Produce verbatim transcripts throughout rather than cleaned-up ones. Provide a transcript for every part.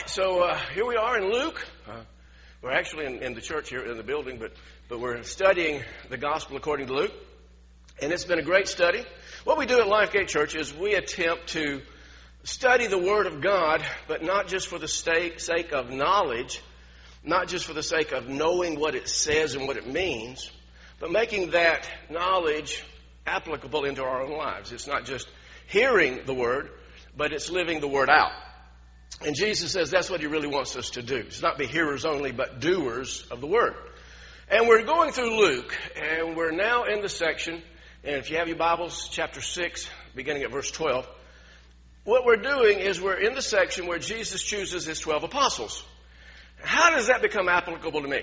right, so uh, here we are in Luke. Uh, we're actually in, in the church here in the building, but, but we're studying the gospel according to Luke. And it's been a great study. What we do at Lifegate Church is we attempt to study the Word of God, but not just for the sake, sake of knowledge, not just for the sake of knowing what it says and what it means, but making that knowledge applicable into our own lives. It's not just hearing the Word, but it's living the Word out. And Jesus says that's what He really wants us to do. It's not be hearers only, but doers of the Word. And we're going through Luke, and we're now in the section, and if you have your Bibles, chapter six, beginning at verse twelve, what we're doing is we're in the section where Jesus chooses His twelve apostles. How does that become applicable to me?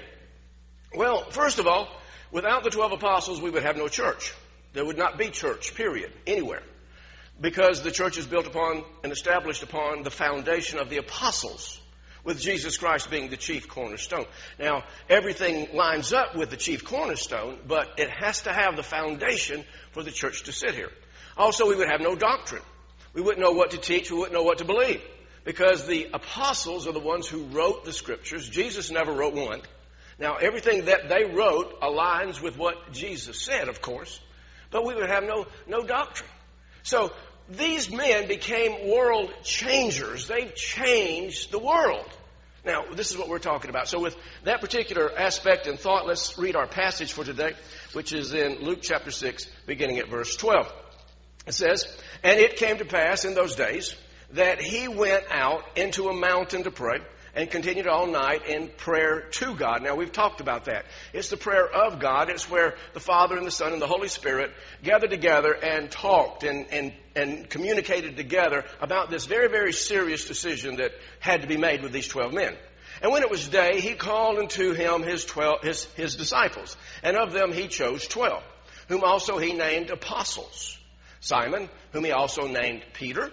Well, first of all, without the twelve apostles, we would have no church. There would not be church, period, anywhere. Because the church is built upon and established upon the foundation of the apostles, with Jesus Christ being the chief cornerstone. Now, everything lines up with the chief cornerstone, but it has to have the foundation for the church to sit here. Also, we would have no doctrine. We wouldn't know what to teach. We wouldn't know what to believe. Because the apostles are the ones who wrote the scriptures. Jesus never wrote one. Now, everything that they wrote aligns with what Jesus said, of course. But we would have no, no doctrine. So, these men became world changers. They've changed the world. Now, this is what we're talking about. So with that particular aspect and thought, let's read our passage for today, which is in Luke chapter six, beginning at verse twelve. It says, "And it came to pass in those days that he went out into a mountain to pray, and continued all night in prayer to God." Now, we've talked about that. It's the prayer of God. It's where the Father and the Son and the Holy Spirit gathered together and talked and, and, and communicated together about this very, very serious decision that had to be made with these twelve men. And when it was day, he called unto him his twelve, his, his disciples. And of them he chose twelve, whom also he named apostles. Simon, whom he also named Peter,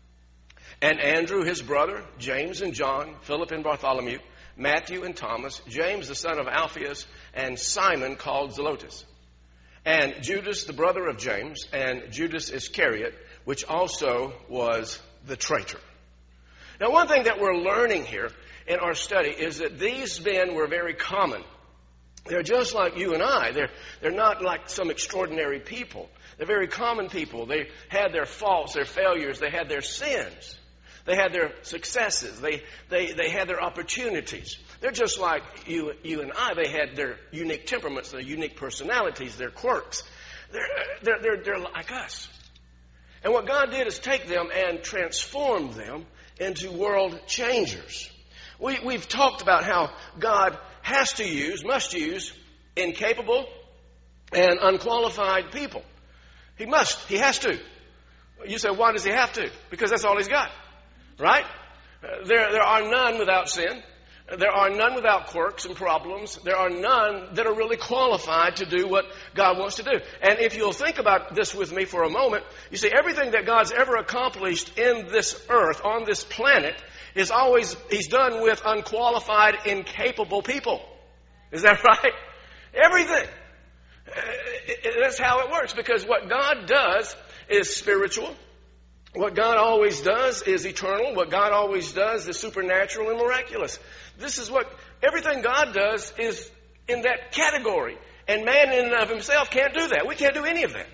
and Andrew his brother, James and John, Philip and Bartholomew, Matthew and Thomas, James the son of Alphaeus, and Simon called Zelotes, and Judas the brother of James, and Judas Iscariot, which also was the traitor. Now, one thing that we're learning here in our study is that these men were very common. They're just like you and I. They're, they're not like some extraordinary people. They're very common people. They had their faults, their failures, they had their sins. They had their successes. They, they, they had their opportunities. They're just like you, you and I. They had their unique temperaments, their unique personalities, their quirks. They're, they're, they're, they're like us. And what God did is take them and transform them into world changers. We, we've talked about how God has to use, must use, incapable and unqualified people. He must. He has to. You say, why does he have to? Because that's all he's got. Right? Uh, there, there are none without sin. There are none without quirks and problems. There are none that are really qualified to do what God wants to do. And if you'll think about this with me for a moment, you see, everything that God's ever accomplished in this earth, on this planet, is always, He's done with unqualified, incapable people. Is that right? Everything. Uh, it, it, that's how it works, because what God does is spiritual. What God always does is eternal. What God always does is supernatural and miraculous. This is what, everything God does is in that category. And man in and of himself can't do that. We can't do any of that.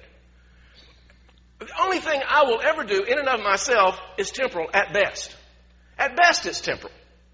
The only thing I will ever do in and of myself is temporal at best. At best it's temporal.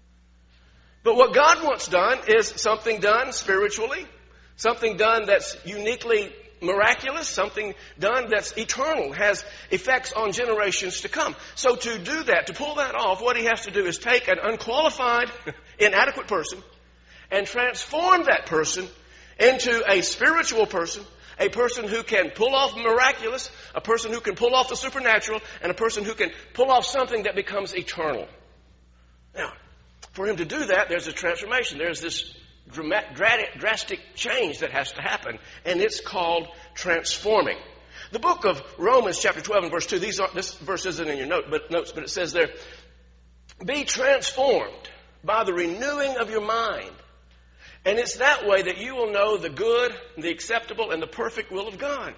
But what God wants done is something done spiritually, something done that's uniquely miraculous, something done that's eternal, has effects on generations to come. So to do that, to pull that off, what he has to do is take an unqualified, inadequate person and transform that person into a spiritual person, a person who can pull off miraculous, a person who can pull off the supernatural, and a person who can pull off something that becomes eternal. Now, for him to do that, there's a transformation. There's this drastic change that has to happen, and it's called transforming. The book of Romans, chapter twelve and verse two, these are, this verse isn't in your note, but, notes, but it says there, "Be transformed by the renewing of your mind." And it's that way that you will know the good, the acceptable, and the perfect will of God.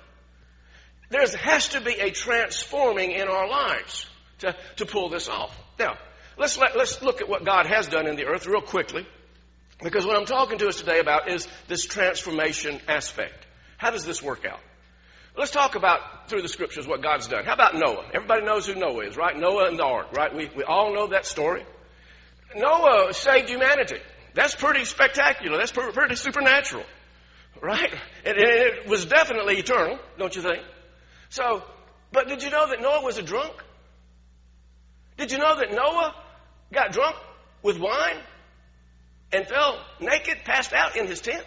There has to be a transforming in our lives to, to pull this off. Now, let's, let, let's look at what God has done in the earth real quickly. Because what I'm talking to us today about is this transformation aspect. How does this work out? Let's talk about, through the scriptures, what God's done. How about Noah? Everybody knows who Noah is, right? Noah and the ark, right? We, we all know that story. Noah saved humanity. That's pretty spectacular. That's pretty, pretty supernatural, right? And, and it was definitely eternal, don't you think? So, but did you know that Noah was a drunk? Did you know that Noah got drunk with wine and fell naked, passed out in his tent?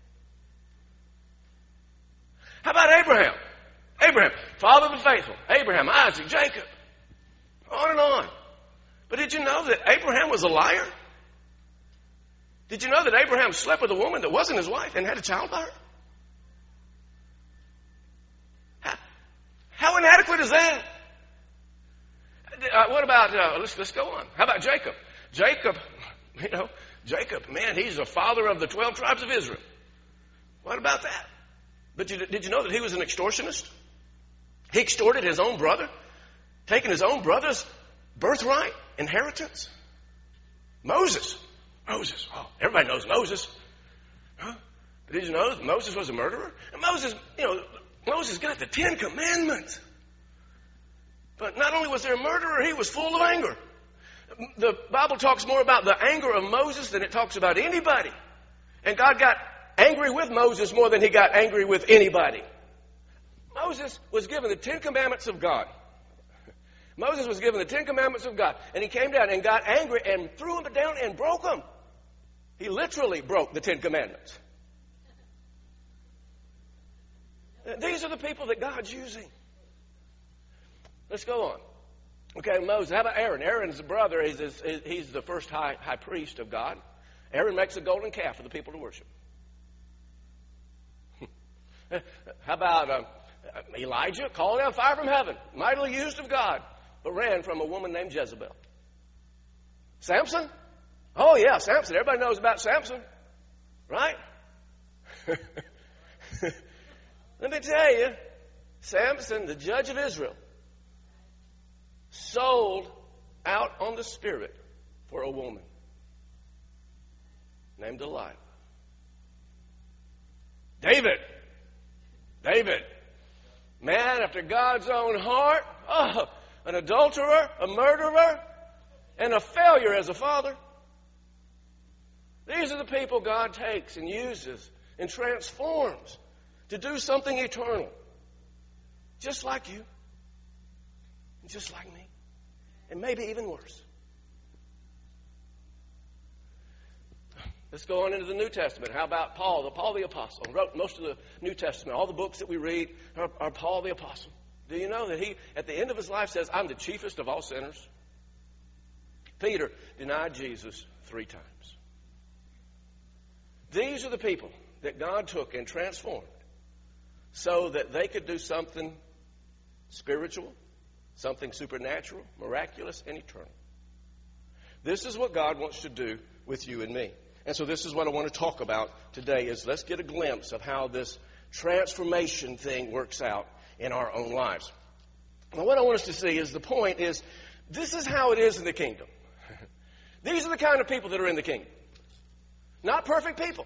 How about Abraham? Abraham, father of the faithful. Abraham, Isaac, Jacob. On and on. But did you know that Abraham was a liar? Did you know that Abraham slept with a woman that wasn't his wife and had a child by her? How, how inadequate is that? Uh, what about, uh, let's, let's go on. How about Jacob? Jacob, you know, Jacob, man, he's the father of the twelve tribes of Israel. What about that? But you, did you know that he was an extortionist? He extorted his own brother, taking his own brother's birthright, inheritance. Moses. Moses. Oh, everybody knows Moses. Huh? Did you know that Moses was a murderer? And Moses, you know, Moses got the Ten Commandments. But not only was there a murderer, he was full of anger. The Bible talks more about the anger of Moses than it talks about anybody. And God got angry with Moses more than he got angry with anybody. Moses was given the Ten Commandments of God. Moses was given the Ten Commandments of God. And he came down and got angry and threw them down and broke them. He literally broke the Ten Commandments. These are the people that God's using. Let's go on. Okay, Moses. How about Aaron? Aaron's the brother. He's, he's the first high, high priest of God. Aaron makes a golden calf for the people to worship. How about uh, Elijah? Called down fire from heaven, mightily used of God, but ran from a woman named Jezebel. Samson? Oh, yeah, Samson. Everybody knows about Samson, right? Let me tell you, Samson, the judge of Israel, sold out on the spirit for a woman named Delilah. David. David. Man after God's own heart. Oh, an adulterer, a murderer, and a failure as a father. These are the people God takes and uses and transforms to do something eternal. Just like you. Just like me. And maybe even worse. Let's go on into the New Testament. How about Paul, the Paul the Apostle? Wrote most of the New Testament. All the books that we read are, are Paul the Apostle. Do you know that he, at the end of his life, says, I'm the chiefest of all sinners? Peter denied Jesus three times. These are the people that God took and transformed so that they could do something spiritual, something supernatural, miraculous, and eternal. This is what God wants to do with you and me. And so this is what I want to talk about today is let's get a glimpse of how this transformation thing works out in our own lives. Now what I want us to see is the point is this is how it is in the kingdom. These are the kind of people that are in the kingdom. Not perfect people.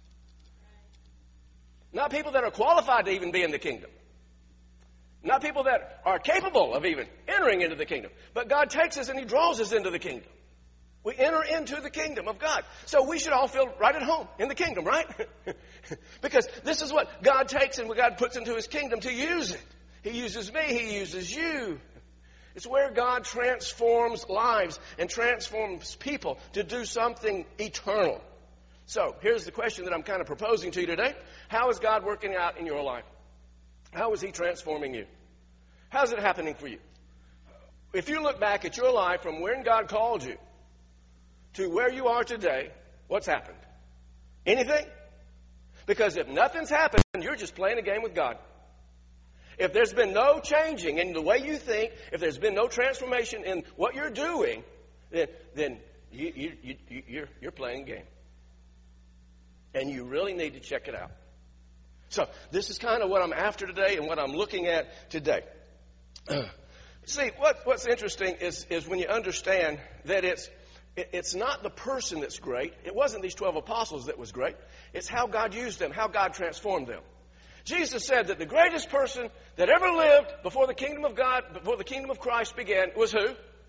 Not people that are qualified to even be in the kingdom. Not people that are capable of even entering into the kingdom. But God takes us and He draws us into the kingdom. We enter into the kingdom of God. So we should all feel right at home in the kingdom, right? Because this is what God takes and what God puts into His kingdom to use it. He uses me. He uses you. It's where God transforms lives and transforms people to do something eternal. So here's the question that I'm kind of proposing to you today. How is God working out in your life? How is He transforming you? How's it happening for you? If you look back at your life from when God called you to where you are today, what's happened? Anything? Because if nothing's happened, you're just playing a game with God. If there's been no changing in the way you think, if there's been no transformation in what you're doing, then, then you, you, you, you're, you're playing a game. And you really need to check it out. So this is kind of what I'm after today and what I'm looking at today. Uh, See, what, what's interesting is, is when you understand that it's, it, it's not the person that's great. It wasn't these twelve apostles that was great. It's how God used them, how God transformed them. Jesus said that the greatest person that ever lived before the kingdom of God, before the kingdom of Christ began, was who?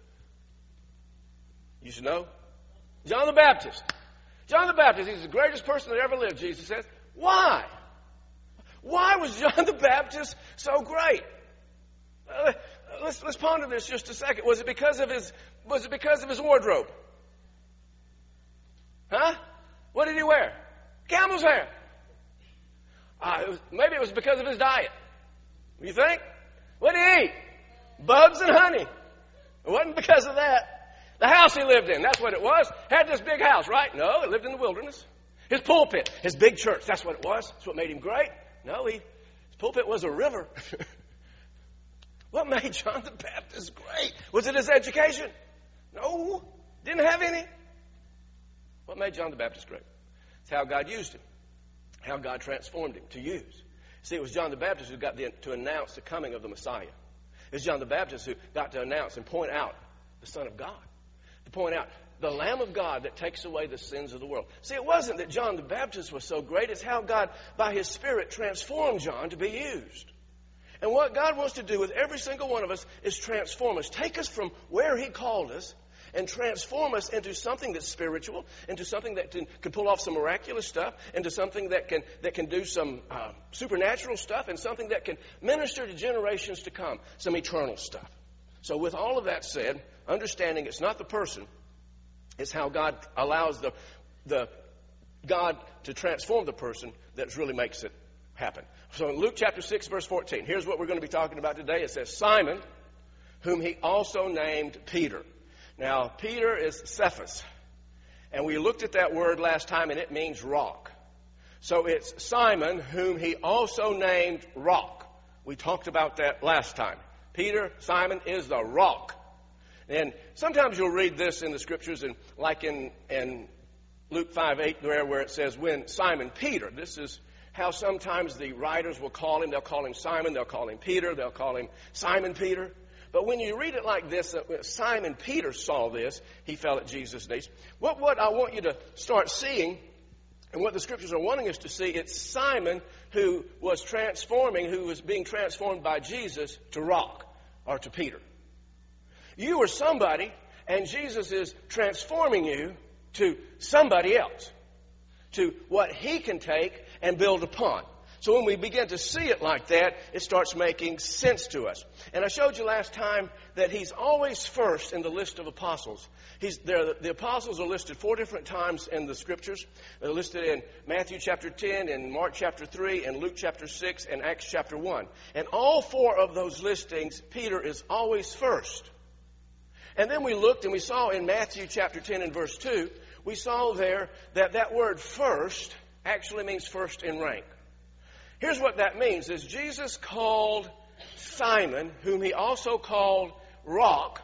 You should know. John the Baptist. John the Baptist, he's the greatest person that ever lived, Jesus says. Why? Why was John the Baptist so great? Uh, let's, let's ponder this just a second. Was it because of his, was it because of his wardrobe? Huh? What did he wear? Camel's hair. Uh, it was, maybe it was because of his diet. You think? What did he eat? Bugs and honey. It wasn't because of that. The house he lived in, that's what it was. Had this big house, right? No, it lived in the wilderness. His pulpit, his big church, that's what it was. That's what made him great. No, he, his pulpit was a river. What made John the Baptist great? Was it his education? No, didn't have any. What made John the Baptist great? It's how God used him, how God transformed him to use. See, it was John the Baptist who got the, to announce the coming of the Messiah. It was John the Baptist who got to announce and point out the Son of God. To point out the Lamb of God that takes away the sins of the world. See, it wasn't that John the Baptist was so great. It's how God, by His Spirit, transformed John to be used. And what God wants to do with every single one of us is transform us. Take us from where He called us and transform us into something that's spiritual, into something that can, can pull off some miraculous stuff, into something that can, that can do some uh, supernatural stuff, and something that can minister to generations to come, some eternal stuff. So with all of that said, understanding it's not the person, it's how God allows the, the God to transform the person that really makes it happen. So in Luke chapter six, verse fourteen, here's what we're going to be talking about today. It says, Simon, whom he also named Peter. Now, Peter is Cephas. And we looked at that word last time, and it means rock. So it's Simon, whom he also named Rock. We talked about that last time. Peter, Simon, is the rock. And sometimes you'll read this in the scriptures, and like in, in Luke five eight there, where it says, when Simon Peter, this is how sometimes the writers will call him. They'll call him Simon, they'll call him Peter, they'll call him Simon Peter. But when you read it like this, uh, Simon Peter saw this, he fell at Jesus' knees. What, what I want you to start seeing, and what the scriptures are wanting us to see, it's Simon who was transforming, who was being transformed by Jesus to rock, or to Peter. You are somebody, and Jesus is transforming you to somebody else, to what He can take and build upon. So when we begin to see it like that, it starts making sense to us. And I showed you last time that He's always first in the list of apostles. He's there. The apostles are listed four different times in the scriptures. They're listed in Matthew chapter ten, in Mark chapter three, and Luke chapter six, and Acts chapter one. And all four of those listings, Peter is always first. And then we looked and we saw in Matthew chapter ten and verse two, we saw there that that word first actually means first in rank. Here's what that means, is Jesus called Simon, whom He also called Rock,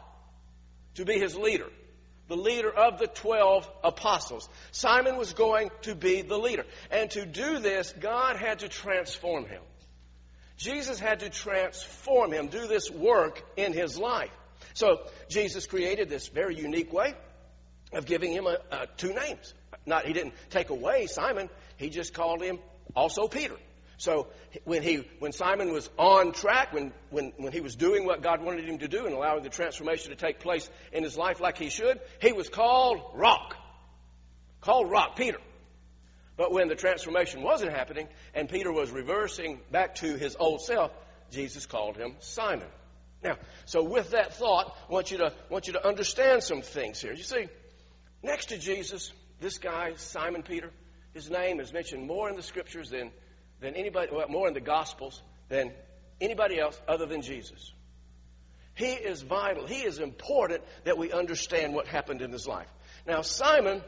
to be His leader, the leader of the twelve apostles. Simon was going to be the leader. And to do this, God had to transform him. Jesus had to transform him, do this work in his life. So Jesus created this very unique way of giving him a, a, two names. Not, he didn't take away Simon. He just called him also Peter. So when he, when Simon was on track, when, when, when he was doing what God wanted him to do and allowing the transformation to take place in his life like he should, he was called Rock. Called Rock, Peter. But when the transformation wasn't happening and Peter was reversing back to his old self, Jesus called him Simon. Now, so with that thought, I want you to, want you to understand some things here. You see, next to Jesus, this guy, Simon Peter, his name is mentioned more in the scriptures than than anybody, well, more in the Gospels than anybody else other than Jesus. He is vital. He is important that we understand what happened in his life. Now, Simon,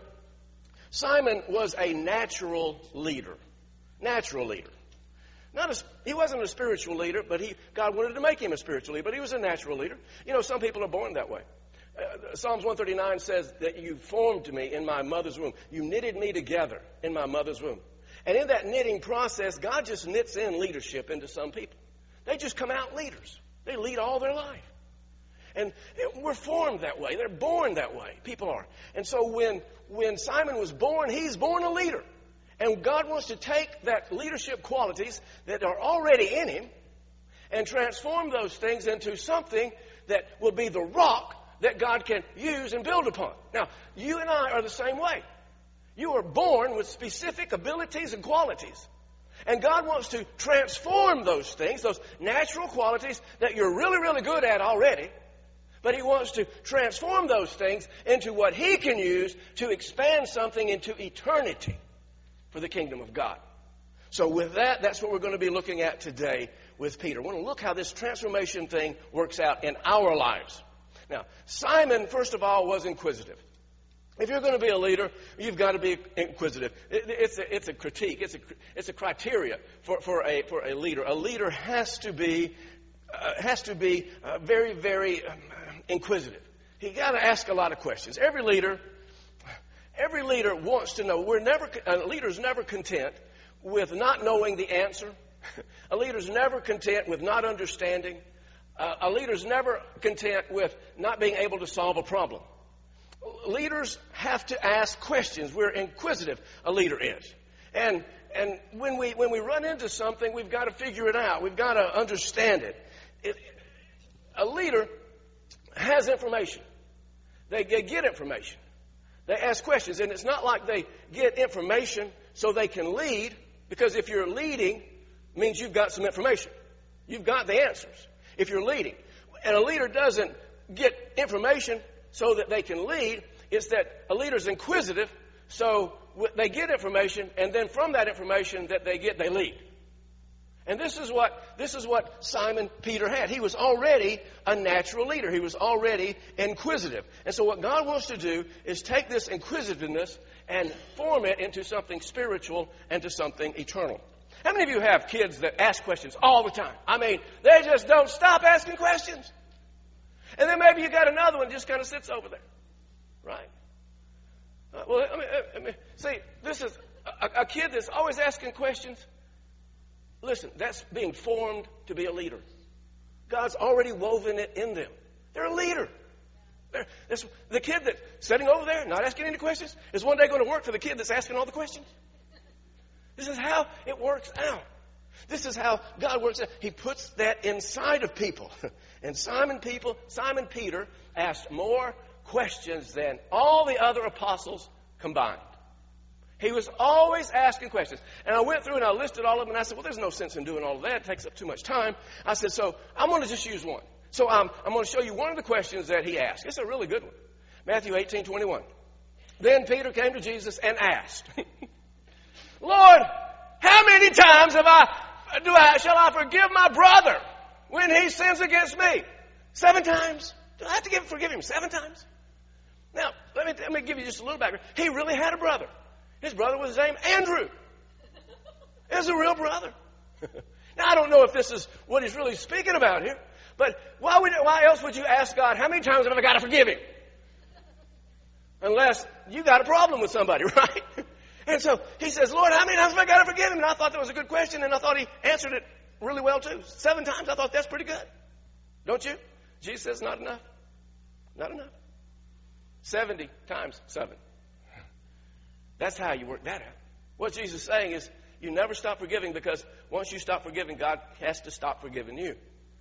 Simon was a natural leader. Natural leader. Not a, he wasn't a spiritual leader, but he, God wanted to make him a spiritual leader, but he was a natural leader. You know, some people are born that way. Uh, Psalms one thirty-nine says that you formed me in my mother's womb. You knitted me together in my mother's womb. And in that knitting process, God just knits in leadership into some people. They just come out leaders. They lead all their life. And we're formed that way. They're born that way. People are. And so when, when Simon was born, he's born a leader. And God wants to take that leadership qualities that are already in him and transform those things into something that will be the rock that God can use and build upon. Now, you and I are the same way. You are born with specific abilities and qualities. And God wants to transform those things, those natural qualities that you're really, really good at already. But he wants to transform those things into what he can use to expand something into eternity for the kingdom of God. So with that, that's what we're going to be looking at today with Peter. We want to look how this transformation thing works out in our lives. Now, Simon, first of all, was inquisitive. If you're going to be a leader, you've got to be inquisitive. It, it's, a, it's a critique. It's a, it's a criteria for, for, a, for a leader. A leader has to be, uh, has to be uh, very, very um, inquisitive. He got to ask a lot of questions. Every leader, every leader wants to know. We're never, a leader's never content with not knowing the answer. A leader's never content with not understanding. Uh, a leader's never content with not being able to solve a problem. Leaders have to ask questions. We're inquisitive, a leader is. And and when we when we run into something, we've got to figure it out. We've got to understand it. it a leader has information. They, they get information. They ask questions. And it's not like they get information so they can lead, because if you're leading, it means you've got some information. You've got the answers if you're leading. And a leader doesn't get information so that they can lead. It's that a leader's inquisitive, so they get information, and then from that information that they get, they lead. And this is what this is what Simon Peter had. He was already a natural leader. He was already inquisitive. And so what God wants to do is take this inquisitiveness and form it into something spiritual and to something eternal. How many of you have kids that ask questions all the time? I mean, they just don't stop asking questions. And then maybe you got another one that just kind of sits over there, right? Uh, well, I mean, I mean, see, this is a, a kid that's always asking questions. Listen, that's being formed to be a leader. God's already woven it in them. They're a leader. They're, the kid that's sitting over there, not asking any questions, is one day going to work for the kid that's asking all the questions. This is how it works out. This is how God works out. He puts that inside of people. And Simon people, Simon Peter asked more questions than all the other apostles combined. He was always asking questions. And I went through and I listed all of them, and I said, well, there's no sense in doing all of that. It takes up too much time. I said, so I'm going to just use one. So um, I'm going to show you one of the questions that he asked. It's a really good one. Matthew eighteen twenty-one. Then Peter came to Jesus and asked, Lord, how many times have I, do I, shall I forgive my brother when he sins against me? Seven times? Do I have to give, forgive him seven times? Now, let me, let me give you just a little background. He really had a brother. His brother was named Andrew. He was a real brother. Now, I don't know if this is what he's really speaking about here, but why, would, why else would you ask God, how many times have I got to forgive him? Unless you got a problem with somebody, right? And so he says, Lord, how many times have I got to forgive him? And I thought that was a good question, and I thought he answered it really well, too. Seven times, I thought that's pretty good. Don't you? Jesus says not enough. Not enough. Seventy times seven. That's how you work that out. What Jesus is saying is you never stop forgiving, because once you stop forgiving, God has to stop forgiving you.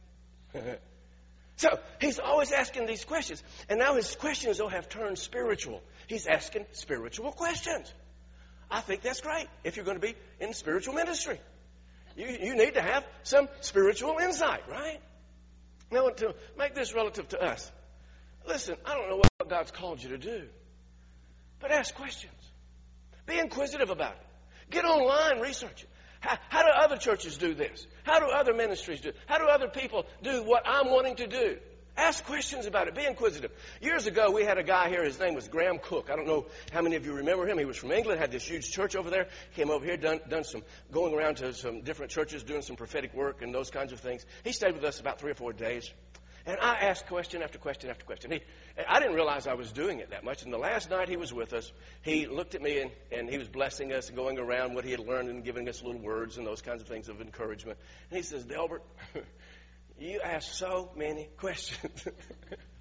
So he's always asking these questions. And now his questions, though, have turned spiritual. He's asking spiritual questions. I think that's great if you're going to be in spiritual ministry. You, you need to have some spiritual insight, right? Now, to make this relative to us, listen, I don't know what God's called you to do, but ask questions. Be inquisitive about it. Get online, research it. How, how do other churches do this? How do other ministries do it? How do other people do what I'm wanting to do? Ask questions about it. Be inquisitive. Years ago, we had a guy here. His name was Graham Cook. I don't know how many of you remember him. He was from England, had this huge church over there. Came over here, done, done some, going around to some different churches, doing some prophetic work and those kinds of things. He stayed with us about three or four days. And I asked question after question after question. He, I didn't realize I was doing it that much. And the last night he was with us, he looked at me and, and he was blessing us and going around what he had learned and giving us little words and those kinds of things of encouragement. And he says, Delbert, you ask so many questions.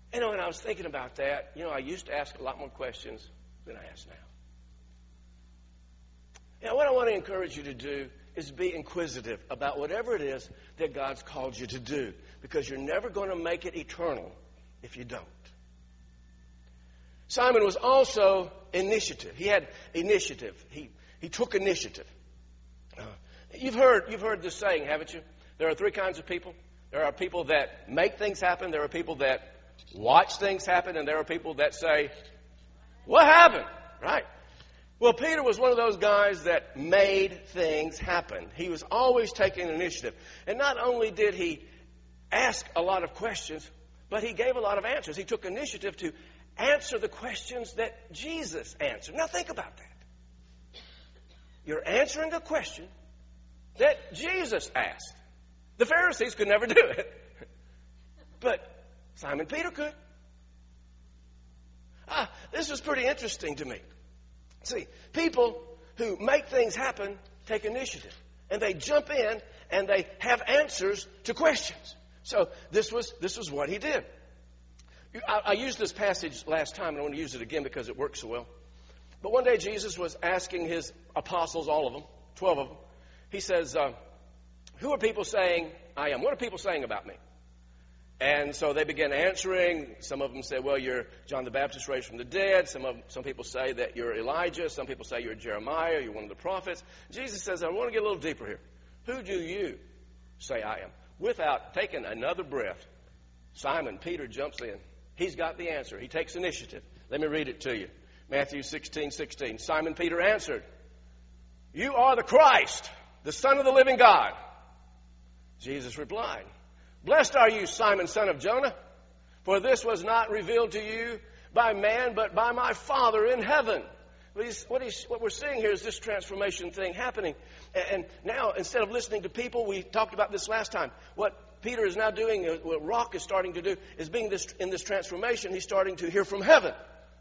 You know, when I was thinking about that, you know, I used to ask a lot more questions than I ask now. You know, what I want to encourage you to do is be inquisitive about whatever it is that God's called you to do, because you're never going to make it eternal if you don't. Simon was also initiative. He had initiative. He he took initiative. Uh, you've heard you've heard this saying, haven't you? There are three kinds of people. There are people that make things happen. There are people that watch things happen, and there are people that say, "What happened?" Right? Well, Peter was one of those guys that made things happen. He was always taking initiative. And not only did he ask a lot of questions, but he gave a lot of answers. He took initiative to answer the questions that Jesus answered. Now think about that. You're answering a question that Jesus asked. The Pharisees could never do it. But Simon Peter could. Ah, this was pretty interesting to me. See, people who make things happen take initiative. And they jump in and they have answers to questions. So this was this was what he did. I, I used this passage last time, and I want to use it again because it works so well. But one day Jesus was asking his apostles, all of them, twelve of them, he says, uh, who are people saying I am? What are people saying about me? And so they began answering. Some of them said, well, you're John the Baptist raised from the dead. Some of some people say that you're Elijah. Some people say you're Jeremiah. You're one of the prophets. Jesus says, I want to get a little deeper here. Who do you say I am? Without taking another breath, Simon Peter jumps in. He's got the answer. He takes initiative. Let me read it to you. Matthew sixteen sixteen. Simon Peter answered, you are the Christ, the Son of the living God. Jesus replied, blessed are you, Simon, son of Jonah, for this was not revealed to you by man, but by my Father in heaven. What, he's, what, he's, what we're seeing here is this transformation thing happening. And now, instead of listening to people, we talked about this last time, what Peter is now doing, what Rock is starting to do, is being this, in this transformation, he's starting to hear from heaven.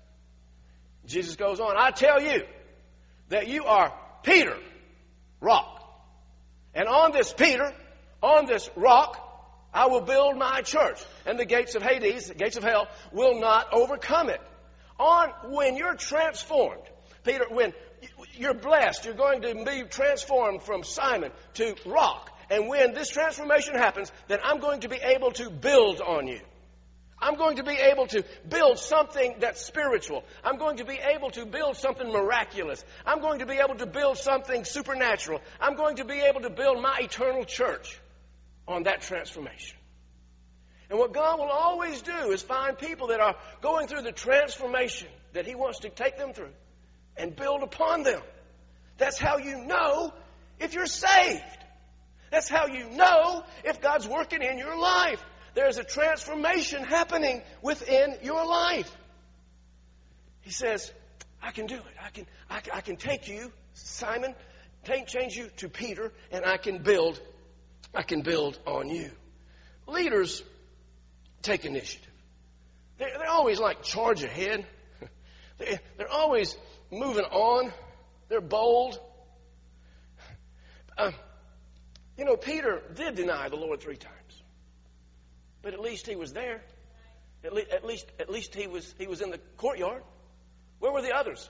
Jesus goes on, I tell you that you are Peter, Rock. And on this Peter, on this rock, I will build my church, and the gates of Hades, the gates of hell, will not overcome it. On when you're transformed, Peter, when you're blessed, you're going to be transformed from Simon to Rock. And when this transformation happens, then I'm going to be able to build on you. I'm going to be able to build something that's spiritual. I'm going to be able to build something miraculous. I'm going to be able to build something supernatural. I'm going to be able to build my eternal church on that transformation. And what God will always do is find people that are going through the transformation that He wants to take them through and build upon them. That's how you know if you're saved. That's how you know if God's working in your life. There's a transformation happening within your life. He says, I can do it. I can, I can, I can take you, Simon, take, change you to Peter, and I can build I can build on you. Leaders take initiative. They're, they're always like charge ahead. They're, they're always moving on. They're bold. Uh, you know, Peter did deny the Lord three times. But at least he was there. At, le- at least at least he was he was in the courtyard. Where were the others?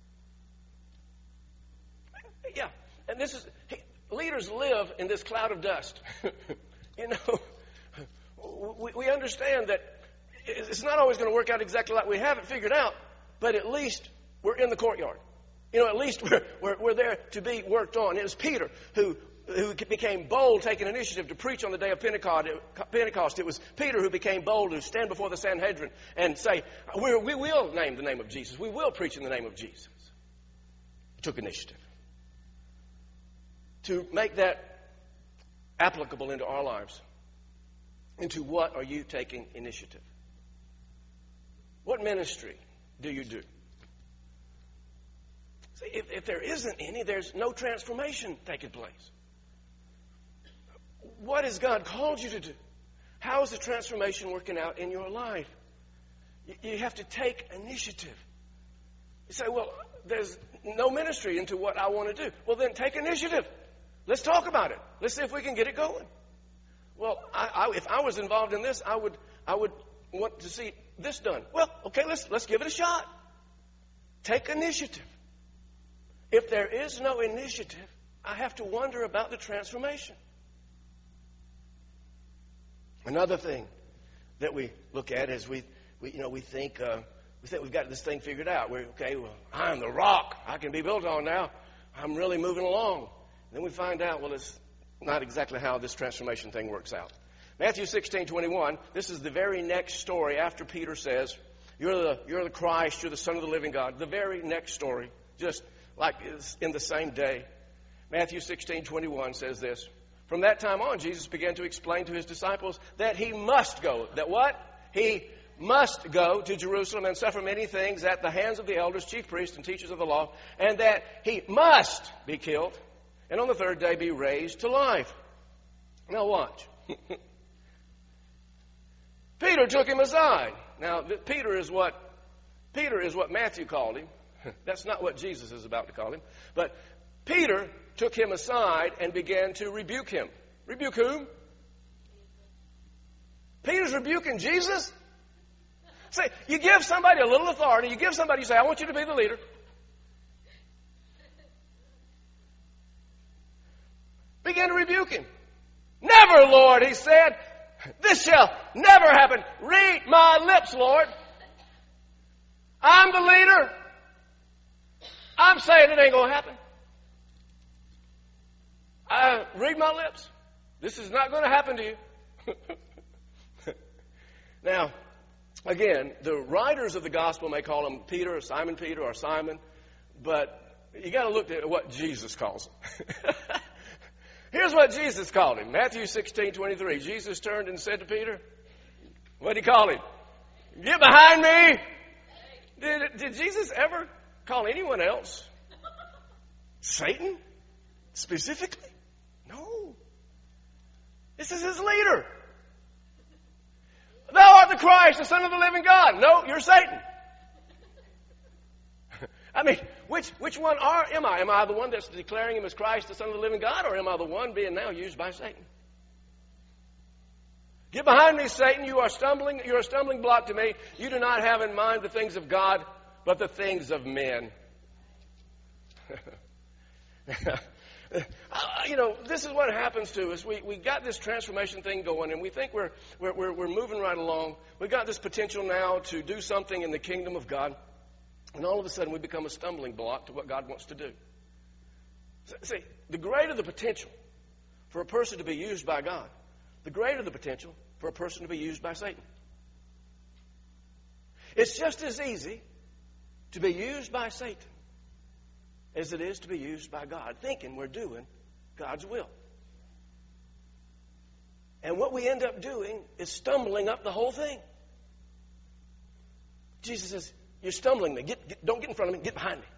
Yeah, and this is... He, leaders live in this cloud of dust. You know, we, we understand that it's not always going to work out exactly like we have it figured out, but at least we're in the courtyard. You know, at least we're, we're, we're there to be worked on. It was Peter who, who became bold, taking initiative to preach on the day of Pentecost. Pentecost. It was Peter who became bold to stand before the Sanhedrin and say, we, we will name the name of Jesus. We will preach in the name of Jesus. He took initiative. To make that applicable into our lives, into what are you taking initiative? What ministry do you do? See, if, if there isn't any, there's no transformation taking place. What has God called you to do? How is the transformation working out in your life? You, you have to take initiative. You say, well, there's no ministry into what I want to do. Well, then take initiative. Let's talk about it. Let's see if we can get it going. Well, I, I, if I was involved in this, I would, I would want to see this done. Well, okay, let's let's give it a shot. Take initiative. If there is no initiative, I have to wonder about the transformation. Another thing that we look at is we, we you know, we think uh, we think we've got this thing figured out. We're okay. Well, I'm the rock. I can be built on now. I'm really moving along. And then we find out, well, it's not exactly how this transformation thing works out. Matthew sixteen twenty-one. This is the very next story after Peter says, "You're the you're the Christ. You're the Son of the living God." The very next story, just like it's in the same day. Matthew sixteen twenty-one says this. From that time on, Jesus began to explain to his disciples that he must go. That what? He must go to Jerusalem and suffer many things at the hands of the elders, chief priests, and teachers of the law, and that he must be killed, and on the third day be raised to life. Now watch. Peter took him aside. Now, Peter is what Peter is what Matthew called him. That's not what Jesus is about to call him. But Peter took him aside and began to rebuke him. Rebuke whom? Peter's rebuking Jesus? Say, you give somebody a little authority. You give somebody, you say, I want you to be the leader. Begin to rebuke him. Never, Lord, he said. This shall never happen. Read my lips, Lord. I'm the leader. I'm saying it ain't going to happen. Uh, read my lips. This is not going to happen to you. Now, again, the writers of the gospel may call him Peter or Simon Peter or Simon, but you got to look at what Jesus calls him. Here's what Jesus called him. Matthew sixteen twenty-three. Jesus turned and said to Peter, what did he call him? Get behind me. Did, did Jesus ever call anyone else Satan specifically? No. This is his leader. Thou art the Christ, the Son of the living God. No, you're Satan. I mean, which which one are am I? Am I the one that's declaring him as Christ, the Son of the living God, or am I the one being now used by Satan? Get behind me, Satan. You are stumbling. You're a stumbling block to me. You do not have in mind the things of God, but the things of men. You know, this is what happens to us. We we got this transformation thing going, and we think we're we're we're, we're moving right along. We got this potential now to do something in the kingdom of God, and all of a sudden we become a stumbling block to what God wants to do. See, the greater the potential for a person to be used by God, the greater the potential for a person to be used by Satan. It's just as easy to be used by Satan as it is to be used by God, thinking we're doing God's will. And what we end up doing is stumbling up the whole thing. Jesus says, you're stumbling me. Get, get, don't get in front of me. Get behind me.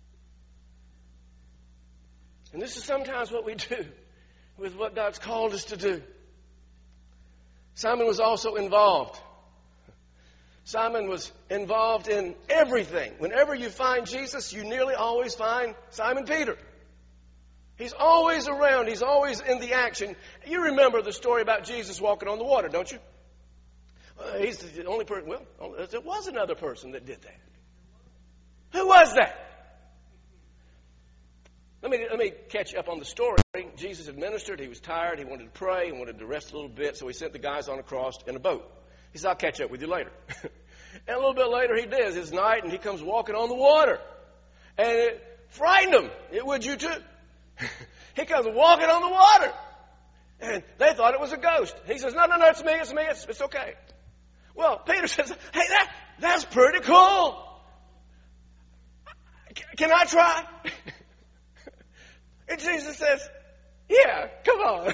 And this is sometimes what we do with what God's called us to do. Simon was also involved. Simon was involved in everything. Whenever you find Jesus, you nearly always find Simon Peter. He's always around. He's always in the action. You remember the story about Jesus walking on the water, don't you? Uh, he's the only person. Well, there was another person that did that. Who was that? Let me, let me catch you up on the story. Jesus administered. He was tired. He wanted to pray. He wanted to rest a little bit. So he sent the guys on across in a boat. He said, I'll catch up with you later. And a little bit later he does. It's night and he comes walking on the water. And it frightened him. It would you too. He comes walking on the water. And they thought it was a ghost. He says, no, no, no, it's me, it's me, it's, it's okay. Well, Peter says, hey, that, that's pretty cool. Can I try? And Jesus says, yeah, come on.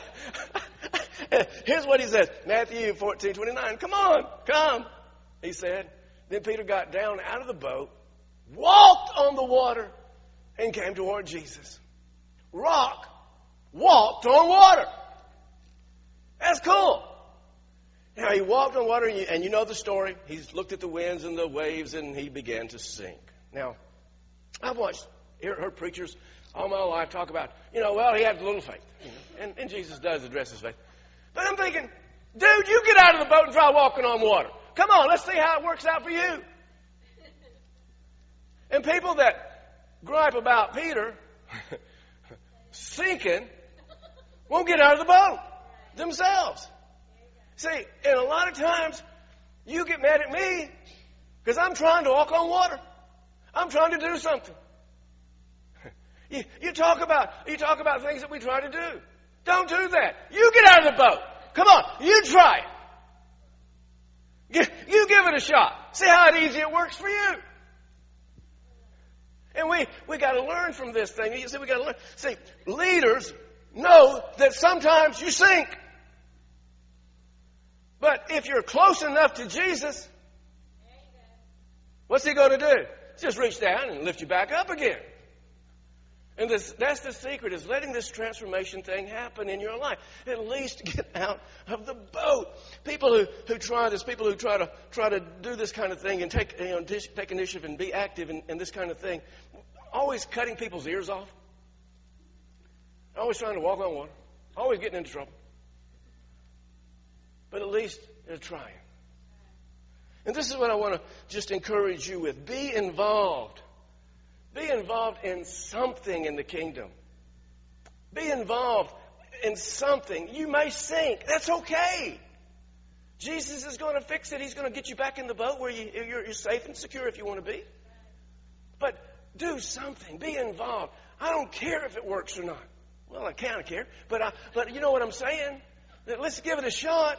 Here's what he says, Matthew fourteen twenty-nine. Come on, come, he said. Then Peter got down out of the boat, walked on the water, and came toward Jesus. Rock walked on water. That's cool. Now, he walked on water, and you, and you know the story. He's looked at the winds and the waves, and he began to sink. Now, I've watched, heard preachers all my life talk about, you know, well, he had a little faith. You know, and, and Jesus does address his faith. But I'm thinking, Dude, you get out of the boat and try walking on water. Come on, let's see how it works out for you. And people that gripe about Peter sinking won't get out of the boat themselves. See, and a lot of times you get mad at me because I'm trying to walk on water. I'm trying to do something. You, you talk about you talk about things that we try to do. Don't do that. You get out of the boat. Come on, you try it. You give it a shot. See how easy it works for you. And we we got to learn from this thing. You see, we got to learn. See, leaders know that sometimes you sink. But if you're close enough to Jesus, what's he going to do? Just reach down and lift you back up again. And this, that's the secret, is letting this transformation thing happen in your life. At least get out of the boat. People who, who try this, people who try to try to do this kind of thing and take, you know, take initiative and be active in, in this kind of thing, always cutting people's ears off. Always trying to walk on water. Always getting into trouble. But at least they're trying. And this is what I want to just encourage you with. Be involved. Be involved in something in the kingdom. Be involved in something. You may sink. That's okay. Jesus is going to fix it. He's going to get you back in the boat where you, you're, you're safe and secure if you want to be. But do something. Be involved. I don't care if it works or not. Well, I kind of care. But, I, but you know what I'm saying? That let's give it a shot.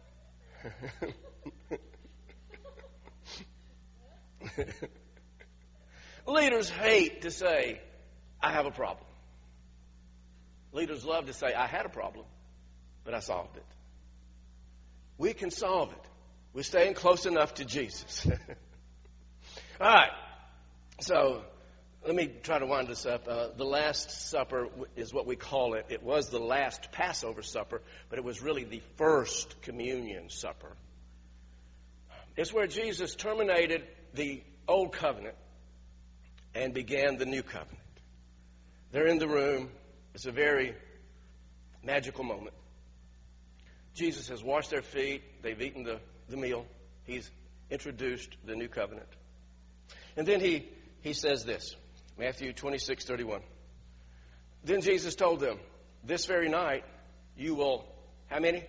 Leaders hate to say, I have a problem. Leaders love to say, I had a problem, but I solved it. We can solve it. We're staying close enough to Jesus. All right. So let me try to wind this up. Uh, the Last Supper is what we call it. It was the last Passover supper, but it was really the first communion supper. It's where Jesus terminated the old covenant and began the new covenant. They're in the room. It's a very magical moment. Jesus has washed their feet. They've eaten the, the meal. He's introduced the new covenant. And then he, he says this, Matthew twenty-six thirty-one. Then Jesus told them, this very night you will, how many?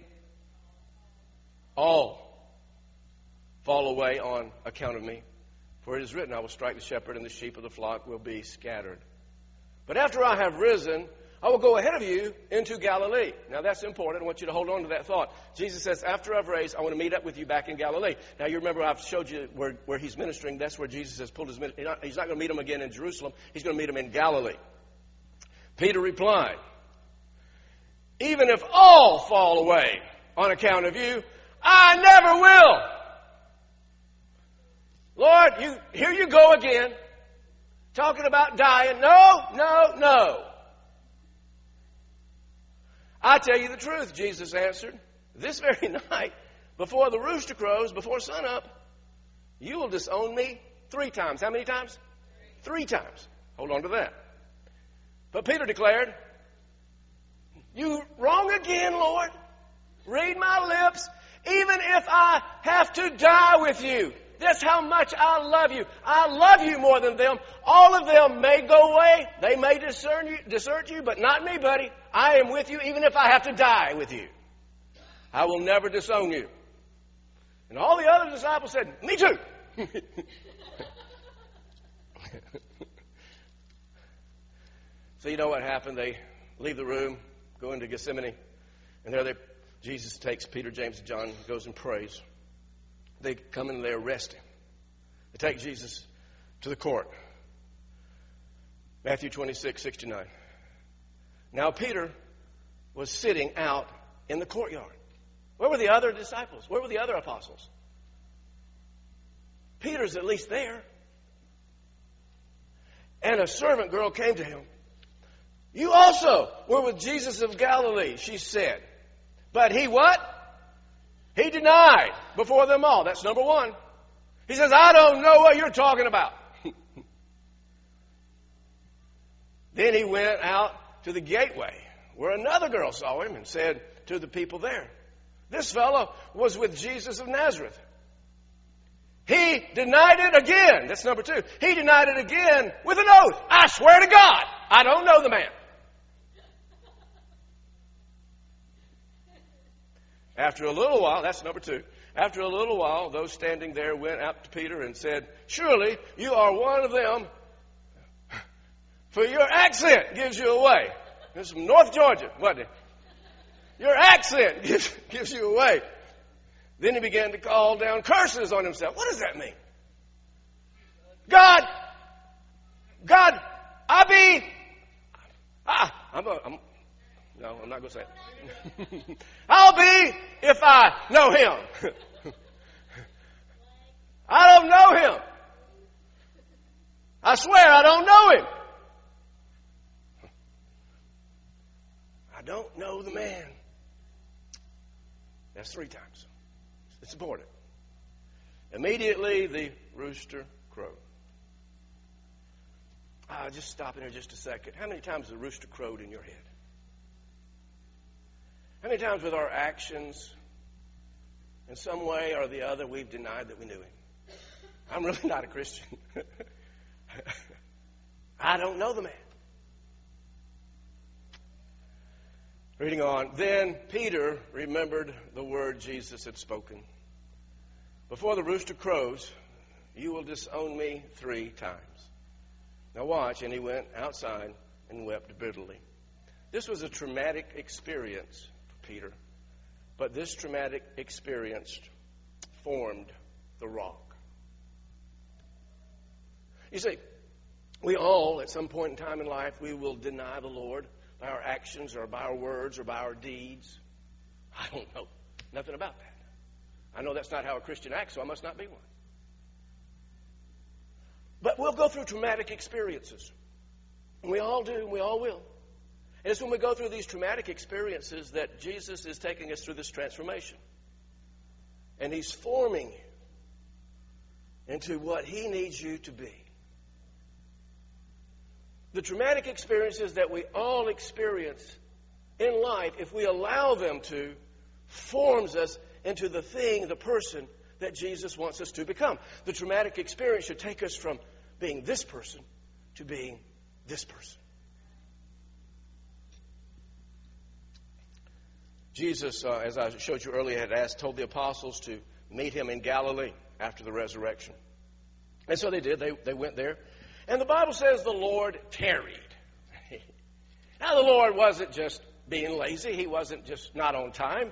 All fall away on account of me. For it is written, I will strike the shepherd, and the sheep of the flock will be scattered. But after I have risen, I will go ahead of you into Galilee. Now that's important. I want you to hold on to that thought. Jesus says, after I've raised, I want to meet up with you back in Galilee. Now you remember I've showed you where, where he's ministering. That's where Jesus has pulled his ministry. He's not going to meet him again in Jerusalem. He's going to meet him in Galilee. Peter replied, even if all fall away on account of you, I never will. Lord, you, here you go again, talking about dying. No, no, no. I tell you the truth, Jesus answered. This very night, before the rooster crows, before sunup, you will disown me three times. How many times? Three times. Hold on to that. But Peter declared, you wrong again, Lord. Read my lips, even if I have to die with you. That's how much I love you. I love you more than them. All of them may go away. They may discern you, desert you, but not me, buddy. I am with you even if I have to die with you. I will never disown you. And all the other disciples said, me too. So you know what happened? They leave the room, go into Gethsemane, and there they, Jesus takes Peter, James, and John, goes and prays. They come in and they arrest him. They take Jesus to the court. Matthew twenty-six sixty-nine. Now Peter was sitting out in the courtyard. Where were the other disciples? Where were the other apostles? Peter's at least there. And a servant girl came to him. You also were with Jesus of Galilee, she said. But he what? He denied before them all. That's number one. He says, I don't know what you're talking about. Then he went out to the gateway where another girl saw him and said to the people there, This fellow was with Jesus of Nazareth. He denied it again. That's number two. He denied it again with an oath. I swear to God, I don't know the man. After a little while, that's number two. After a little while, those standing there went up to Peter and said, surely you are one of them, for your accent gives you away. This is from North Georgia, wasn't it? Your accent gives, gives you away. Then he began to call down curses on himself. What does that mean? God, God, I be, ah, I'm, a, I'm no, I'm not going to say it. I'll be if I know him. I don't know him. I swear I don't know him. I don't know the man. That's three times. It's important. Immediately the rooster crowed. I'll just stop in here just a second. How many times has the rooster crowed in your head? How many times with our actions, in some way or the other, we've denied that we knew him? I'm really not a Christian. I don't know the man. Reading on. Then Peter remembered the word Jesus had spoken. Before the rooster crows, you will disown me three times. Now watch. And he went outside and wept bitterly. This was a traumatic experience for Peter. But this traumatic experience formed the rock. You see, we all, at some point in time in life, we will deny the Lord by our actions or by our words or by our deeds. I don't know nothing about that. I know that's not how a Christian acts, so I must not be one. But we'll go through traumatic experiences. And we all do, and we all will. And it's when we go through these traumatic experiences that Jesus is taking us through this transformation. And he's forming you into what he needs you to be. The traumatic experiences that we all experience in life, if we allow them to, forms us into the thing, the person that Jesus wants us to become. The traumatic experience should take us from being this person to being this person. Jesus, uh, as I showed you earlier, had asked, told the apostles to meet him in Galilee after the resurrection. And so they did. They, they went there. And the Bible says the Lord tarried. Now, the Lord wasn't just being lazy. He wasn't just not on time.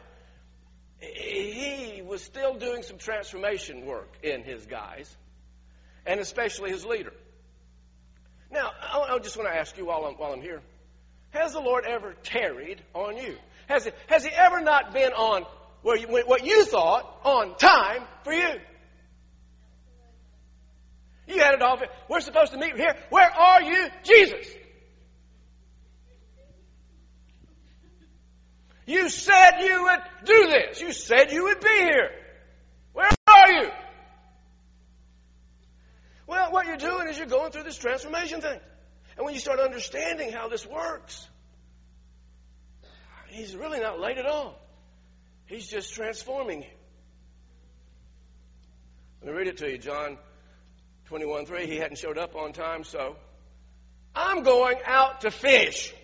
He was still doing some transformation work in his guys, and especially his leader. Now, I just want to ask you while I'm, while I'm here, has the Lord ever tarried on you? Has, it, has he ever not been on where you, what you thought on time for you? You had it all. We're supposed to meet here. Where are you, Jesus? You said you would do this. You said you would be here. Where are you? Well, what you're doing is you're going through this transformation thing. And when you start understanding how this works, he's really not late at all. He's just transforming you. Let me read it to you. John twenty-one three, he hadn't showed up on time, so I'm going out to fish.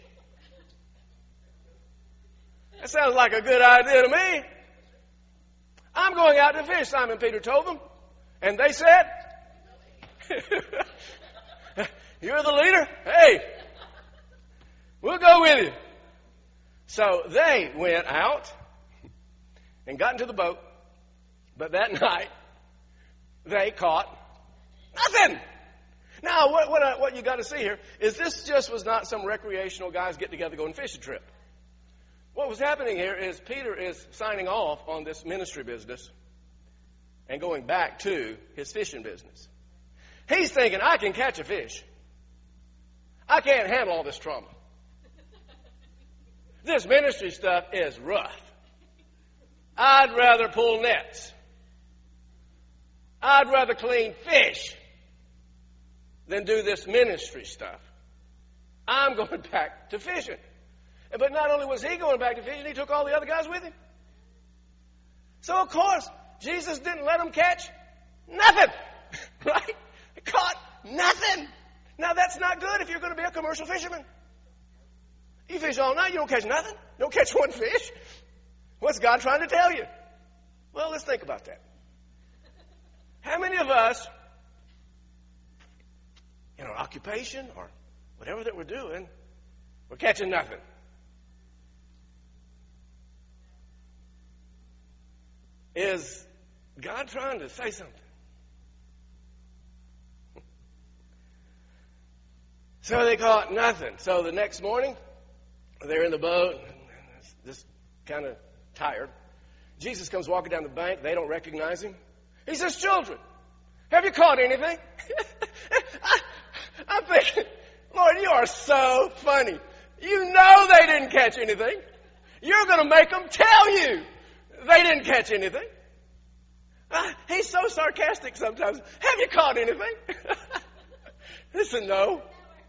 That sounds like a good idea to me. I'm going out to fish, Simon Peter told them. And they said, you're the leader? Hey, we'll go with you. So they went out and got into the boat. But that night, they caught nothing. Now, what, what, I, what you got to see here is this just was not some recreational guys get together going fishing trip. What was happening here is Peter is signing off on this ministry business and going back to his fishing business. He's thinking, I can catch a fish. I can't handle all this trauma. This ministry stuff is rough. I'd rather pull nets. I'd rather clean fish than do this ministry stuff. I'm going back to fishing. But not only was he going back to fishing, he took all the other guys with him. So, of course, Jesus didn't let them catch nothing. Right? They caught nothing. Now, that's not good if you're going to be a commercial fisherman. You fish all night, you don't catch nothing. You don't catch one fish. What's God trying to tell you? Well, let's think about that. How many of us, in our occupation or whatever that we're doing, we're catching nothing? Is God trying to say something? So they caught nothing. So the next morning, they're in the boat, just kind of tired. Jesus comes walking down the bank. They don't recognize him. He says, children, have you caught anything? I, I'm thinking, Lord, you are so funny. You know they didn't catch anything. You're going to make them tell you they didn't catch anything. Uh, he's so sarcastic sometimes. Have you caught anything? He said, no.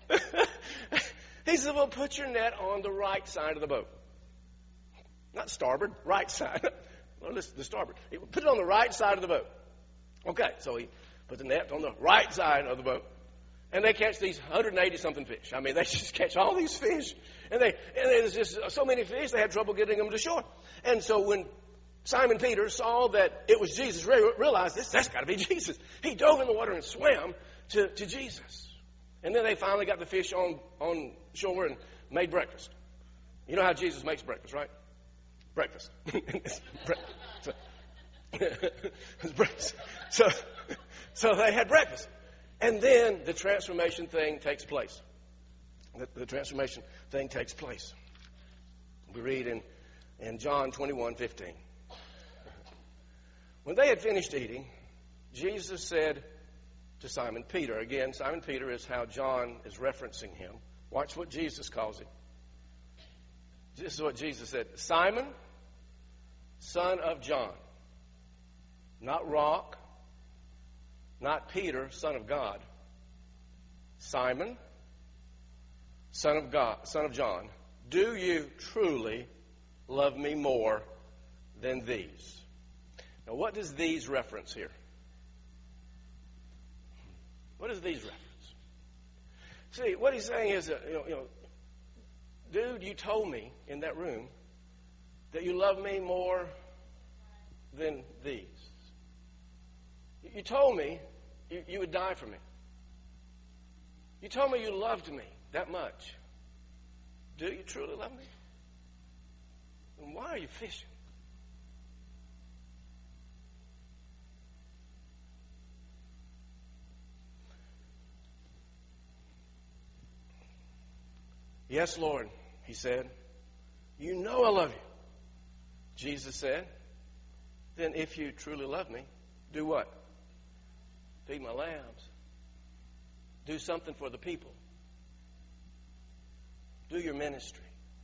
He said, well, put your net on the right side of the boat. Not starboard, right side. Well, listen, the starboard. He put it on the right side of the boat. Okay, so he put the net on the right side of the boat. And they catch these one hundred eighty something fish. I mean, they just catch all these fish. And they and there's just so many fish, they had trouble getting them to shore. And so when Simon Peter saw that it was Jesus, realized this, that's got to be Jesus. He dove in the water and swam to, to Jesus. And then they finally got the fish on, on shore and made breakfast. You know how Jesus makes breakfast, right? Breakfast. so, breakfast. So, so they had breakfast. And then the transformation thing takes place. The, the transformation thing takes place. We read in, in John twenty-one fifteen. When they had finished eating, Jesus said to Simon Peter, again, Simon Peter is how John is referencing him. Watch what Jesus calls him. This is what Jesus said. Simon, son of John. Not Rock. Not Peter, son of God. Simon, son of God, son of John. Do you truly love me more than these? Now, what does these reference here? What does these reference? See, what he's saying is, that, you know, you know, dude, you told me in that room that you love me more than these. You told me you, you would die for me. You told me you loved me that much. Do you truly love me? And why are you fishing? Yes, Lord, he said. You know I love you. Jesus said, then if you truly love me, do what? Feed my lambs. Do something for the people. Do your ministry.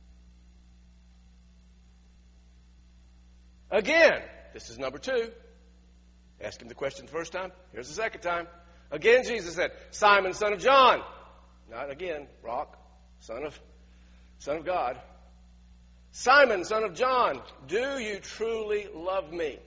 Again, this is number two. Ask him the question the first time. Here's the second time. Again, Jesus said, Simon, son of John. Not again, Rock, son of, son of God. Simon, son of John, do you truly love me?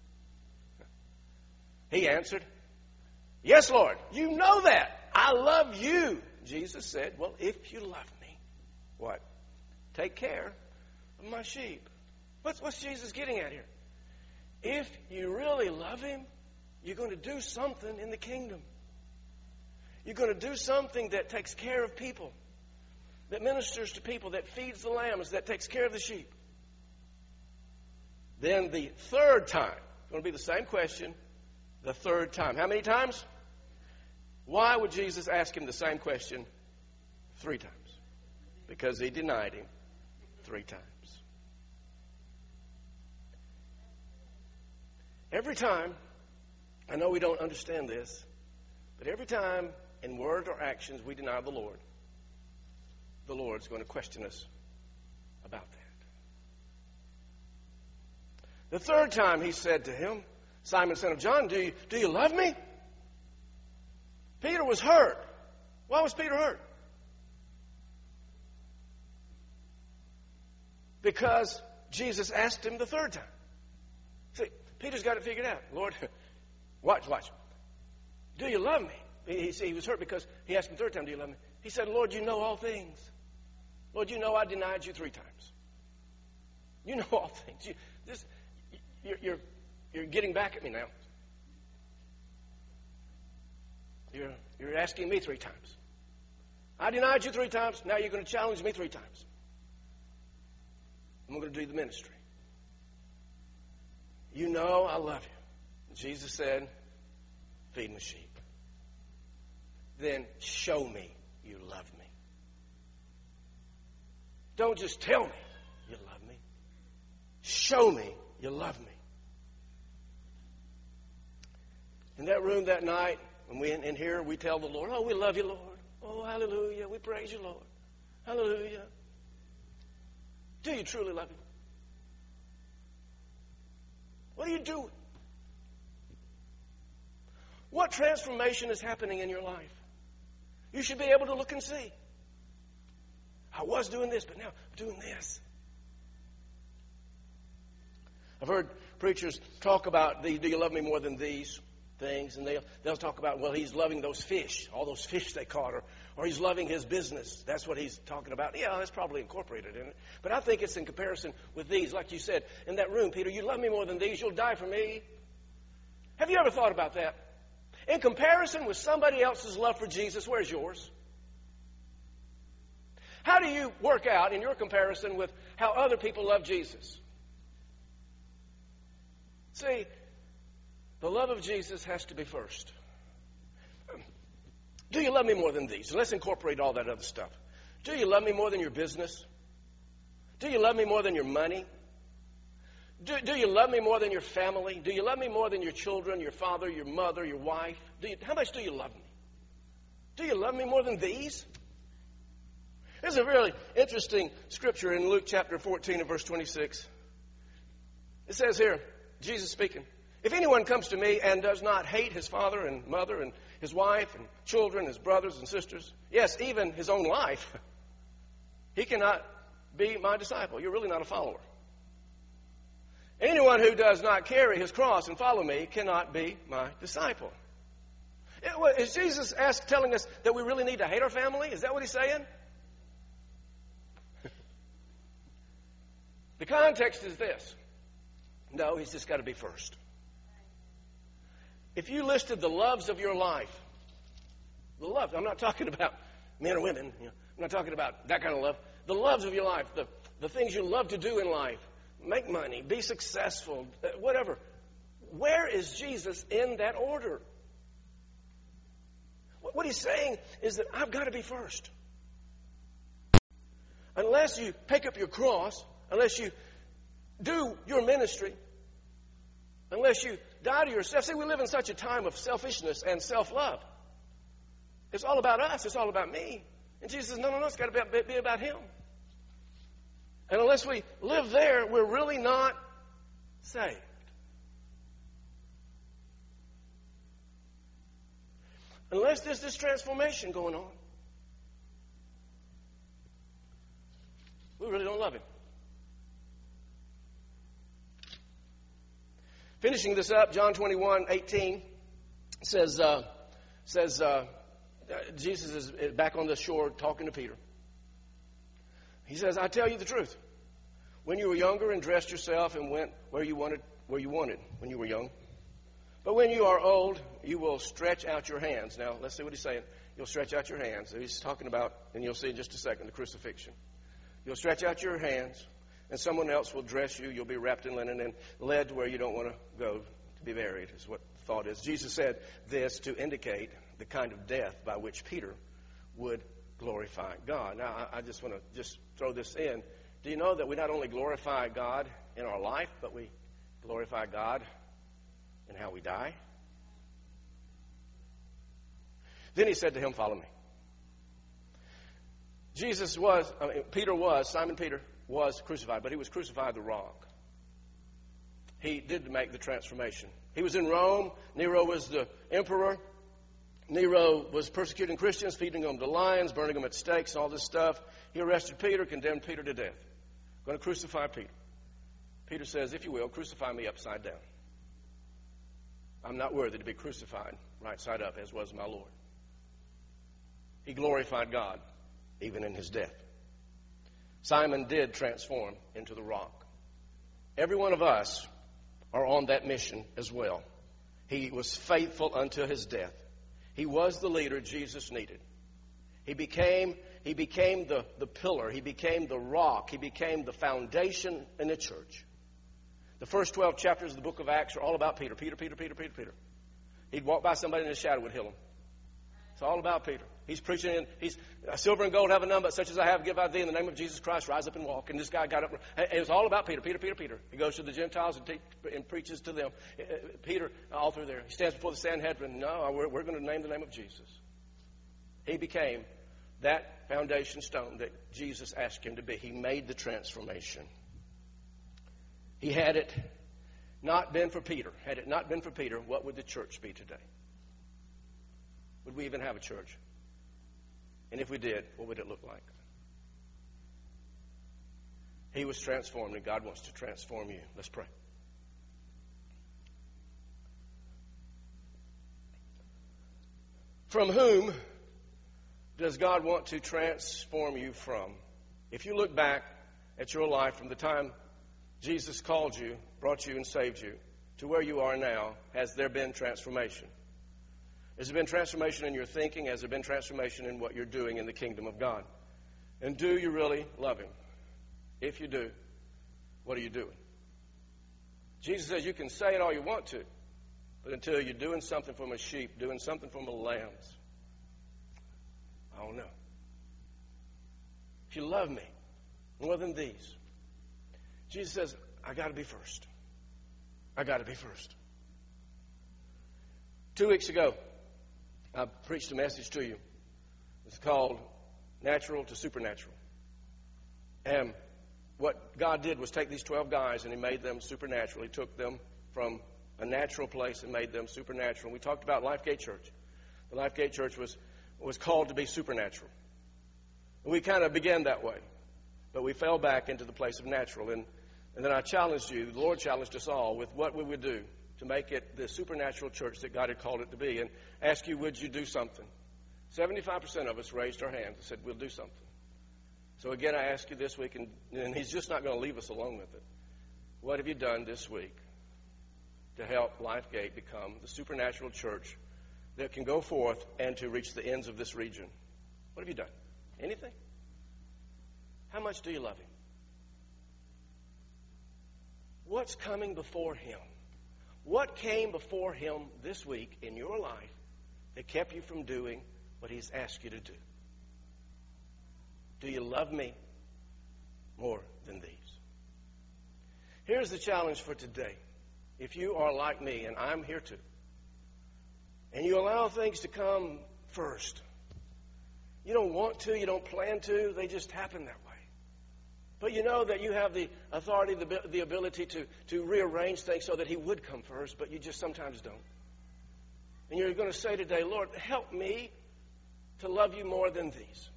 He answered, yes, Lord, you know that. I love you. Jesus said, well, if you love me, what? Take care of my sheep. What's, what's Jesus getting at here? If you really love him, you're going to do something in the kingdom. You're going to do something that takes care of people, that ministers to people, that feeds the lambs, that takes care of the sheep. Then the third time, it's going to be the same question, the third time. How many times? Why would Jesus ask him the same question three times? Because he denied him three times. Every time, I know we don't understand this, but every time in word or actions we deny the Lord, the Lord's going to question us about that. The third time he said to him, Simon, son of John, do you, do you love me? Peter was hurt. Why was Peter hurt? Because Jesus asked him the third time. See, Peter's got it figured out. Lord, watch, watch. Do you love me? He, he, he was hurt because he asked him the third time, do you love me? He said, Lord, you know all things. Lord, you know I denied you three times. You know all things. You, this, you're, you're, you're getting back at me now. You're, you're asking me three times. I denied you three times. Now you're going to challenge me three times. I'm going to do the ministry. You know I love you. Jesus said, feed my sheep. Then show me you love me. Don't just tell me you love me. Show me you love me. In that room that night, when we in here, we tell the Lord, oh, we love you, Lord. Oh, hallelujah. We praise you, Lord. Hallelujah. Do you truly love him? What are you doing? What transformation is happening in your life? You should be able to look and see. I was doing this, but now I'm doing this. I've heard preachers talk about, the, do you love me more than these things? And they'll, they'll talk about, well, he's loving those fish, all those fish they caught, or, or he's loving his business. That's what he's talking about. Yeah, that's probably incorporated in it. But I think it's in comparison with these. Like you said, in that room, Peter, you love me more than these. You'll die for me. Have you ever thought about that? In comparison with somebody else's love for Jesus, where's yours? How do you work out in your comparison with how other people love Jesus? See, the love of Jesus has to be first. Do you love me more than these? Let's incorporate all that other stuff. Do you love me more than your business? Do you love me more than your money? Do, do you love me more than your family? Do you love me more than your children, your father, your mother, your wife? Do you, how much do you love me? Do you love me more than these? There's a really interesting scripture in Luke chapter fourteen and verse twenty-six. It says here, Jesus speaking, if anyone comes to me and does not hate his father and mother and his wife and children, his brothers and sisters, yes, even his own life, he cannot be my disciple. You're really not a follower. Anyone who does not carry his cross and follow me cannot be my disciple. Is Jesus ask, telling us that we really need to hate our family? Is that what he's saying? The context is this. No, he's just got to be first. If you listed the loves of your life, the love, I'm not talking about men or women, you know, I'm not talking about that kind of love. The loves of your life, the, the things you love to do in life, make money, be successful, whatever. Where is Jesus in that order? What he's saying is that I've got to be first. Unless you pick up your cross, unless you do your ministry, unless you die to yourself. See, we live in such a time of selfishness and self-love. It's all about us. It's all about me. And Jesus says, no, no, no, it's got to be, be about him. And unless we live there, we're really not saved. Unless there's this transformation going on, we really don't love him. Finishing this up, John twenty-one eighteen says, uh, says uh, Jesus is back on the shore talking to Peter. He says, I tell you the truth. When you were younger and dressed yourself and went where you wanted, where you wanted when you were young. But when you are old, you will stretch out your hands. Now, let's see what he's saying. You'll stretch out your hands. He's talking about, and you'll see in just a second, the crucifixion. You'll stretch out your hands, and someone else will dress you. You'll be wrapped in linen and led to where you don't want to go to be buried, is what the thought is. Jesus said this to indicate the kind of death by which Peter would glorify God. Now, I just want to just throw this in. Do you know that we not only glorify God in our life, but we glorify God in how we die? Then he said to him, follow me. Jesus was, I mean, Peter was, Simon Peter was crucified, but he was crucified the wrong. He did make the transformation. He was in Rome. Nero was the emperor. Nero was persecuting Christians, feeding them to lions, burning them at stakes, and all this stuff. He arrested Peter, condemned Peter to death. Going to crucify Peter. Peter says, if you will, crucify me upside down. I'm not worthy to be crucified right side up as was my Lord. He glorified God even in his death. Simon did transform into the rock. Every one of us are on that mission as well. He was faithful until his death. He was the leader Jesus needed. He became, he became the, the pillar. He became the rock. He became the foundation in the church. The first twelve chapters of the book of Acts are all about Peter. Peter, Peter, Peter, Peter, Peter. He'd walk by somebody in the shadow would heal him. It's all about Peter. He's preaching in, he's, silver and gold have a none, but such as I have give I thee in the name of Jesus Christ, rise up and walk. And this guy got up. It was all about Peter, Peter, Peter, Peter. He goes to the Gentiles and, te- and preaches to them. Peter, all through there. He stands before the Sanhedrin. No, we're, we're going to name the name of Jesus. He became that foundation stone that Jesus asked him to be. He made the transformation. He had it not been for Peter. Had it not been for Peter, what would the church be today? Would we even have a church? And if we did, what would it look like? He was transformed, and God wants to transform you. Let's pray. From whom does God want to transform you from? If you look back at your life from the time Jesus called you, brought you, and saved you to where you are now, has there been transformation? Has there been transformation in your thinking? Has there been transformation in what you're doing in the kingdom of God? And do you really love him? If you do, what are you doing? Jesus says you can say it all you want to, but until you're doing something for my sheep, doing something for my lambs, I don't know. If you love me more than these, Jesus says, I got to be first. I got to be first. Two weeks ago, I preached a message to you. It's called Natural to Supernatural. And what God did was take these twelve guys and he made them supernatural. He took them from a natural place and made them supernatural. We talked about Lifegate Church. The Lifegate Church was, was called to be supernatural. And we kind of began that way. But we fell back into the place of natural. And, and then I challenged you, the Lord challenged us all with what we would do to make it the supernatural church that God had called it to be, and ask you, would you do something? seventy-five percent of us raised our hands and said, we'll do something. So again, I ask you this week, and, and he's just not going to leave us alone with it. What have you done this week to help Lifegate become the supernatural church that can go forth and to reach the ends of this region? What have you done? Anything? How much do you love him? What's coming before him? What came before him this week in your life that kept you from doing what he's asked you to do? Do you love me more than these? Here's the challenge for today. If you are like me, and I'm here too, and you allow things to come first, you don't want to, you don't plan to, they just happen that way. But you know that you have the authority, the, the ability to, to rearrange things so that he would come first, but you just sometimes don't. And you're going to say today, Lord, help me to love you more than these.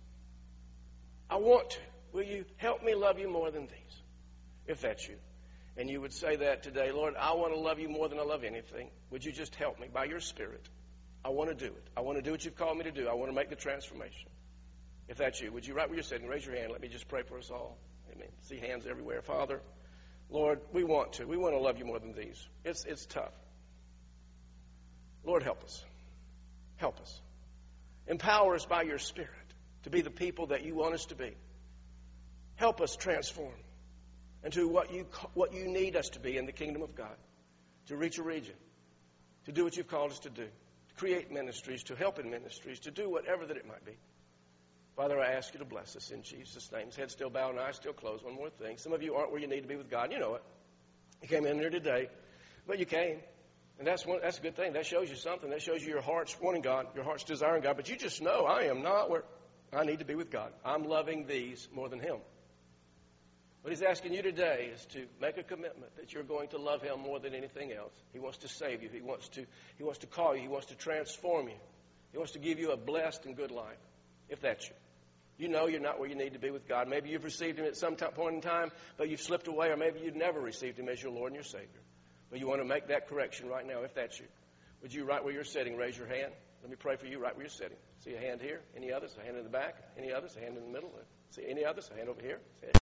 I want to. Will you help me love you more than these? If that's you. And you would say that today, Lord, I want to love you more than I love anything. Would you just help me by your Spirit? I want to do it. I want to do what you've called me to do. I want to make the transformation. If that's you, would you, right where you're sitting, raise your hand. Let me just pray for us all. Amen. See hands everywhere. Father, Lord, we want to. We want to love you more than these. It's, it's tough. Lord, help us. Help us. Empower us by your Spirit to be the people that you want us to be. Help us transform into what you, what you need us to be in the kingdom of God, to reach a region, to do what you've called us to do, to create ministries, to help in ministries, to do whatever that it might be. Father, I ask you to bless us in Jesus' name. His head still bowed and eyes still closed. One more thing. Some of you aren't where you need to be with God. You know it. You came in here today, but you came. And that's one, that's a good thing. That shows you something. That shows you your heart's wanting God, your heart's desiring God. But you just know I am not where I need to be with God. I'm loving these more than him. What he's asking you today is to make a commitment that you're going to love him more than anything else. He wants to save you. He wants to, he wants to call you. He wants to transform you. He wants to give you a blessed and good life, if that's you. You know you're not where you need to be with God. Maybe you've received him at some point in time, but you've slipped away, or maybe you've never received him as your Lord and your Savior. But you want to make that correction right now, if that's you. Would you, right where you're sitting, raise your hand? Let me pray for you right where you're sitting. See a hand here? Any others? A hand in the back? Any others? A hand in the middle? See any others? A hand over here? See